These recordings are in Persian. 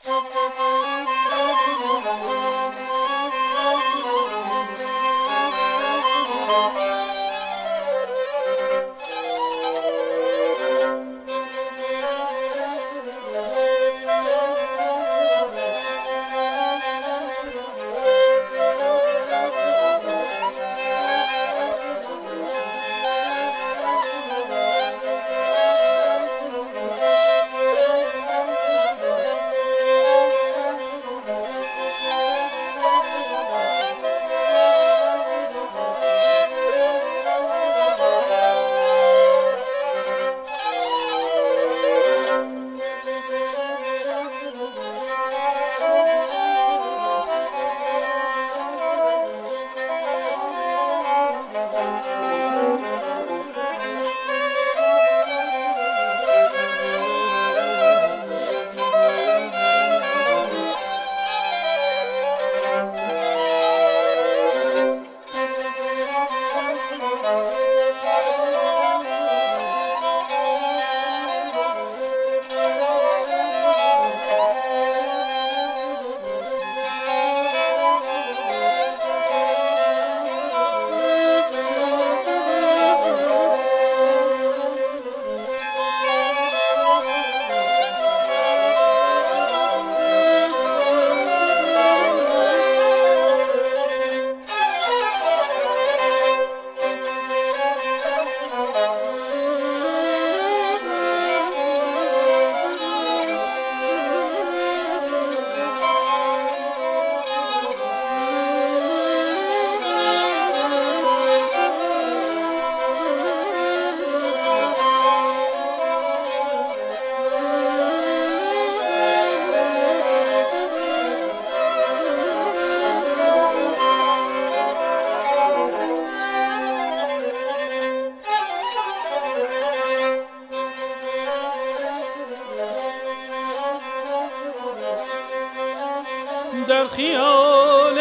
در خیال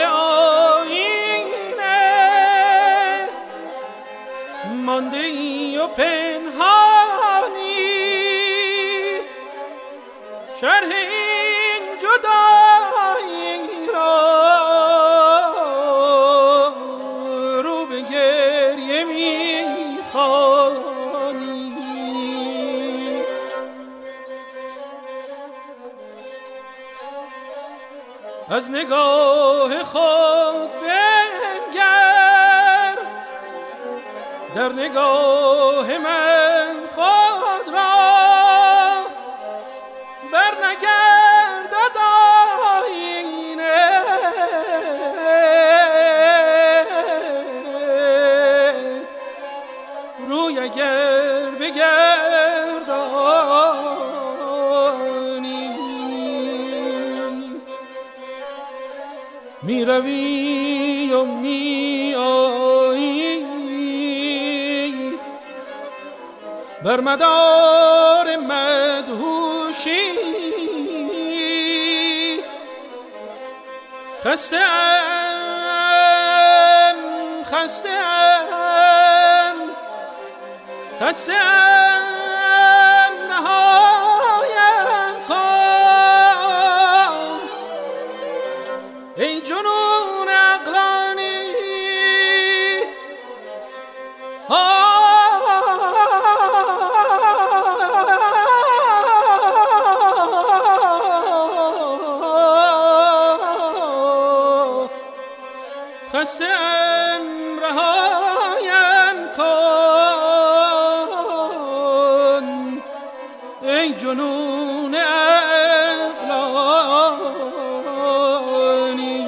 آینه مانده ای و پنهانی، شرح این جدایی را رو به گریه می‌خوانی. از نگاه خود بنگر، در نگاه من خود را برنگردد آینه. روی اگر بگردانی می روی و می آیی بر مدار مدهوشی. خسته‌ام نهایم کن ای جنون عقلانی. خسته‌ام رهایم کن ای جنون عقلانی.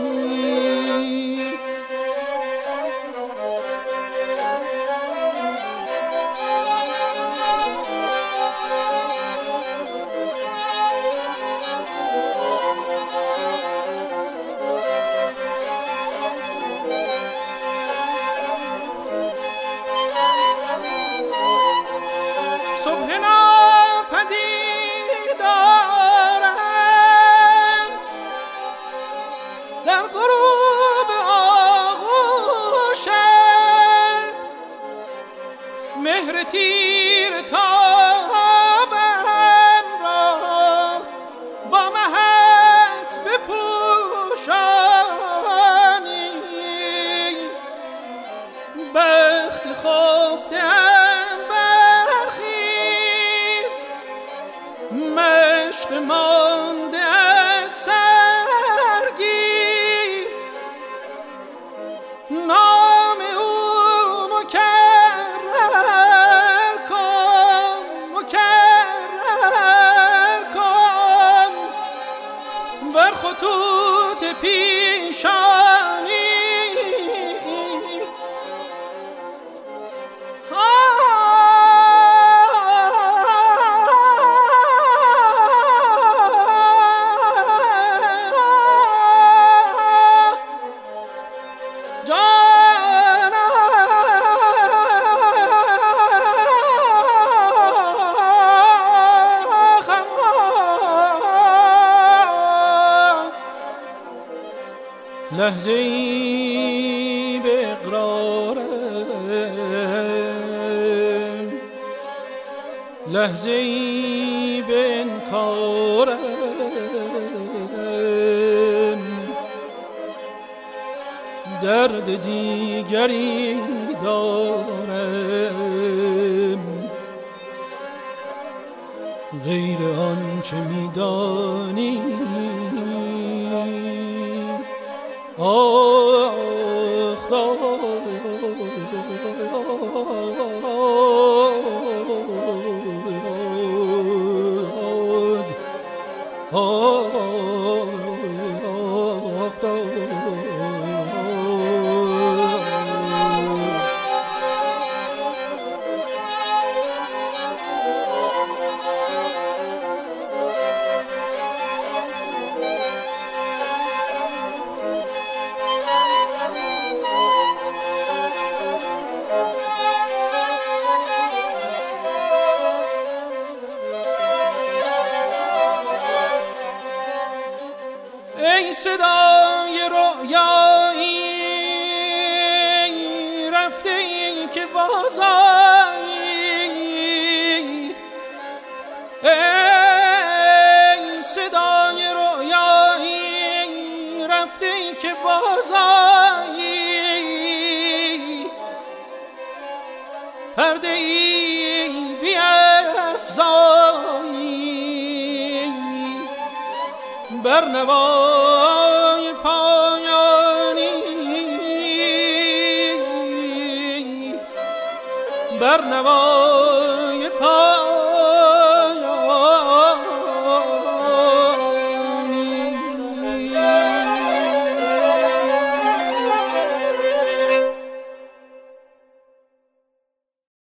مانده از سرگیر نام او مکرر کن بر خطوط پیشانی لحظه‌ای به اقرارم لحظه‌ای به انکارم درد دیگری دارم غیر آنچه می‌دانی آخ داد آخ داد ای صدای رؤیایی رفته ای که بازایی ای صدای رؤیایی رفته ای که بازایی پرده ای بیفزایی بر نوای پایانی بر نوای